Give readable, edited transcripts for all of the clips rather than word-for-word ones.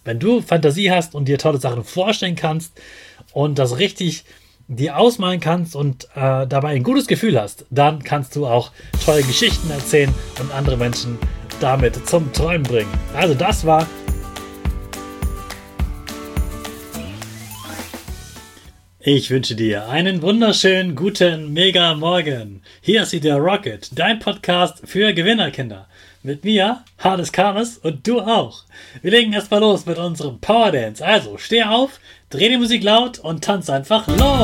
Wenn du Fantasie hast und dir tolle Sachen vorstellen kannst und das richtig dir ausmalen kannst und dabei ein gutes Gefühl hast, dann kannst du auch tolle Geschichten erzählen und andere Menschen damit zum Träumen bringen. Also das war Ich wünsche dir einen wunderschönen, guten, mega Morgen. Hier ist wieder Rocket, dein Podcast für Gewinnerkinder. Mit mir, Hades Karnes und du auch. Wir legen erstmal los mit unserem Power Dance. Also steh auf, dreh die Musik laut und tanz einfach los.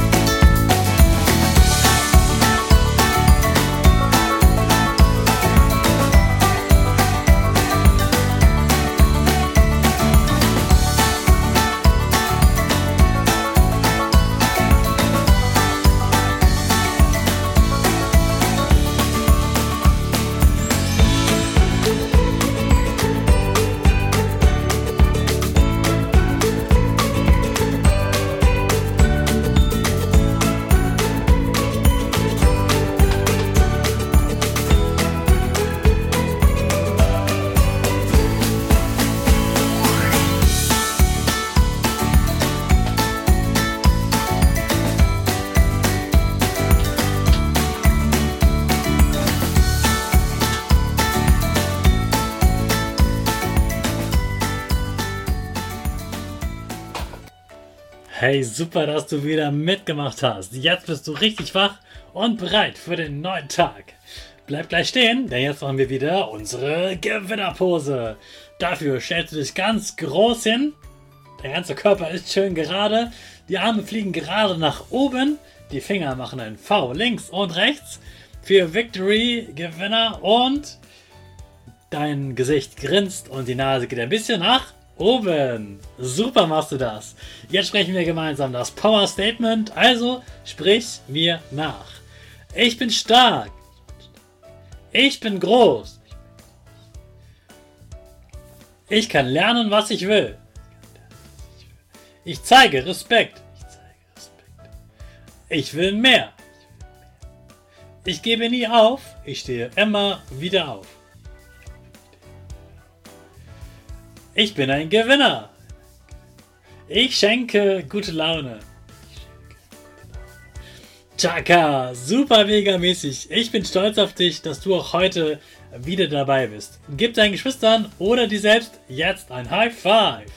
Hey, super, dass du wieder mitgemacht hast. Jetzt bist du richtig wach und bereit für den neuen Tag. Bleib gleich stehen, denn jetzt machen wir wieder unsere Gewinnerpose. Dafür stellst du dich ganz groß hin. Der ganze Körper ist schön gerade. Die Arme fliegen gerade nach oben. Die Finger machen ein V links und rechts. Für Victory, Gewinner, und dein Gesicht grinst und die Nase geht ein bisschen nach oben. Super machst du das. Jetzt sprechen wir gemeinsam das Power Statement. Also sprich mir nach. Ich bin stark. Ich bin groß. Ich kann lernen, was ich will. Ich zeige Respekt. Ich will mehr. Ich gebe nie auf. Ich stehe immer wieder auf. Ich bin ein Gewinner. Ich schenke gute Laune. Chaka, super mega mäßig. Ich bin stolz auf dich, dass du auch heute wieder dabei bist. Gib deinen Geschwistern oder dir selbst jetzt ein High Five.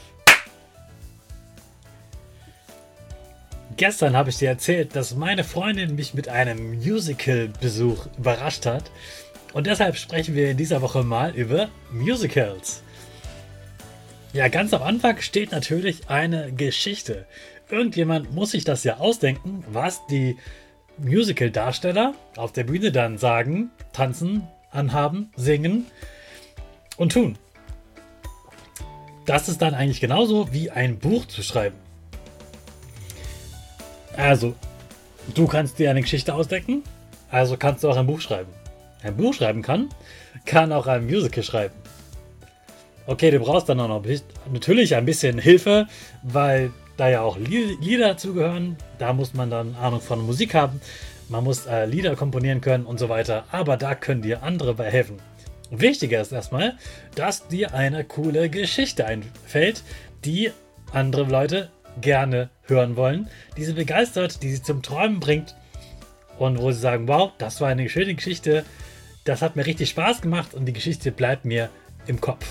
Gestern habe ich dir erzählt, dass meine Freundin mich mit einem Musical-Besuch überrascht hat. Und deshalb sprechen wir in dieser Woche mal über Musicals. Ja, ganz am Anfang steht natürlich eine Geschichte. Irgendjemand muss sich das ja ausdenken, was die Musical-Darsteller auf der Bühne dann sagen, tanzen, anhaben, singen und tun. Das ist dann eigentlich genauso wie ein Buch zu schreiben. Also, du kannst dir eine Geschichte ausdenken, also kannst du auch ein Buch schreiben. Ein Buch schreiben kann auch ein Musical schreiben. Okay, du brauchst dann auch noch natürlich ein bisschen Hilfe, weil da ja auch Lieder dazugehören. Da muss man dann Ahnung von Musik haben. Man muss Lieder komponieren können und so weiter. Aber da können dir andere bei helfen. Wichtiger ist erstmal, dass dir eine coole Geschichte einfällt, die andere Leute gerne hören wollen, die sie begeistert, die sie zum Träumen bringt und wo sie sagen, wow, das war eine schöne Geschichte, das hat mir richtig Spaß gemacht und die Geschichte bleibt mir im Kopf.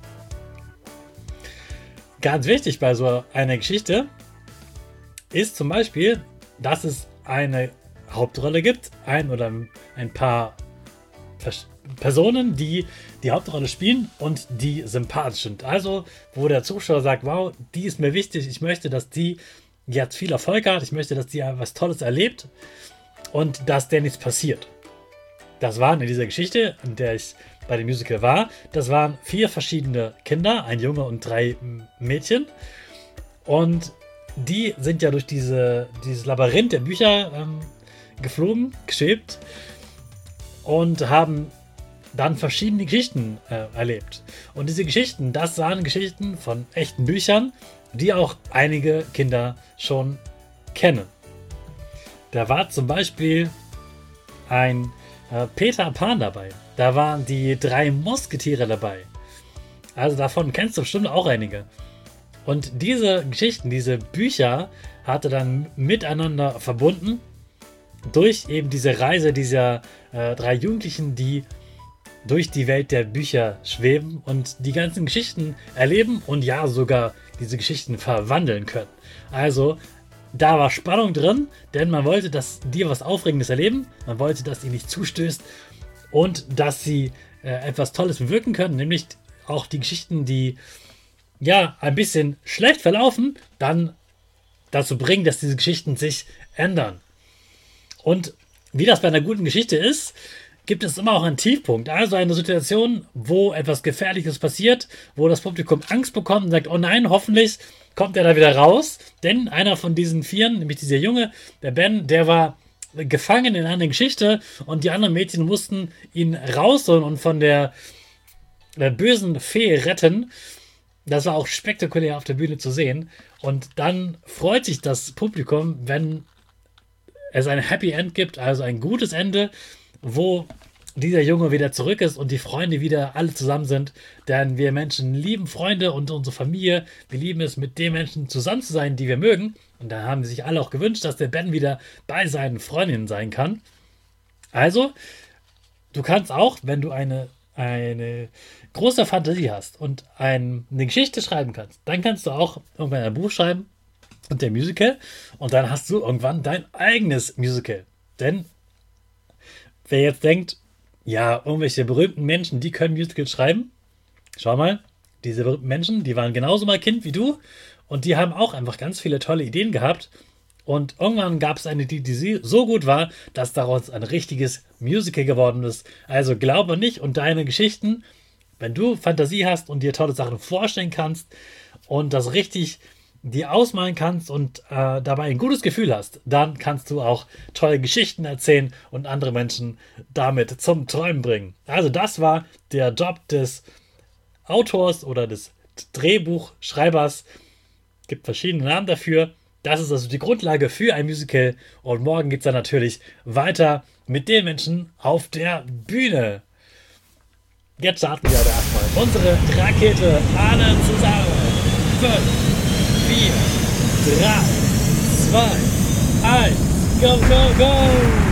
Ganz wichtig bei so einer Geschichte ist zum Beispiel, dass es eine Hauptrolle gibt, ein oder ein paar Personen, die die Hauptrolle spielen und die sympathisch sind. Also, wo der Zuschauer sagt, wow, die ist mir wichtig, ich möchte, dass die jetzt viel Erfolg hat, ich möchte, dass die was Tolles erlebt und dass der nichts passiert. Das waren in dieser Geschichte, in der ich bei dem Musical war, das waren 4 verschiedene Kinder, ein Junge und 3 Mädchen. Und die sind ja durch dieses Labyrinth der Bücher geflogen, geschwebt und haben dann verschiedene Geschichten erlebt. Und diese Geschichten, das waren Geschichten von echten Büchern, die auch einige Kinder schon kennen. Da war zum Beispiel ein Peter Pan dabei. Da waren die 3 Musketiere dabei. Also davon kennst du bestimmt auch einige. Und diese Geschichten, diese Bücher hat er dann miteinander verbunden durch eben diese Reise dieser 3 Jugendlichen, die durch die Welt der Bücher schweben und die ganzen Geschichten erleben und ja sogar diese Geschichten verwandeln können. Also da war Spannung drin, denn man wollte, dass die was Aufregendes erleben, man wollte, dass ihnen nicht zustößt und dass sie etwas Tolles bewirken können, nämlich auch die Geschichten, die ja ein bisschen schlecht verlaufen, dann dazu bringen, dass diese Geschichten sich ändern. Und wie das bei einer guten Geschichte ist, gibt es immer auch einen Tiefpunkt. Also eine Situation, wo etwas Gefährliches passiert, wo das Publikum Angst bekommt und sagt, oh nein, hoffentlich kommt er da wieder raus. Denn einer von diesen 4, nämlich dieser Junge, der Ben, der war gefangen in einer Geschichte und die anderen Mädchen mussten ihn rausholen und von der bösen Fee retten. Das war auch spektakulär auf der Bühne zu sehen. Und dann freut sich das Publikum, wenn es ein Happy End gibt, also ein gutes Ende, wo dieser Junge wieder zurück ist und die Freunde wieder alle zusammen sind. Denn wir Menschen lieben Freunde und unsere Familie. Wir lieben es, mit den Menschen zusammen zu sein, die wir mögen. Und da haben sich alle auch gewünscht, dass der Ben wieder bei seinen Freundinnen sein kann. Also, du kannst auch, wenn du eine große Fantasie hast und eine Geschichte schreiben kannst, dann kannst du auch irgendwann ein Buch schreiben und der Musical und dann hast du irgendwann dein eigenes Musical. Denn wer jetzt denkt, ja, irgendwelche berühmten Menschen, die können Musicals schreiben, schau mal, diese berühmten Menschen, die waren genauso mal Kind wie du und die haben auch einfach ganz viele tolle Ideen gehabt. Und irgendwann gab es eine, die so gut war, dass daraus ein richtiges Musical geworden ist. Also glaube nicht und deine Geschichten, wenn du Fantasie hast und dir tolle Sachen vorstellen kannst und das richtig dir ausmalen kannst und dabei ein gutes Gefühl hast, dann kannst du auch tolle Geschichten erzählen und andere Menschen damit zum Träumen bringen. Also das war der Job des Autors oder des Drehbuchschreibers. Es gibt verschiedene Namen dafür. Das ist also die Grundlage für ein Musical. Und morgen geht es dann natürlich weiter mit den Menschen auf der Bühne. Jetzt starten wir aber erstmal unsere Rakete. Alle zusammen. 5, 4, 3, 2, 1. Go, go, go!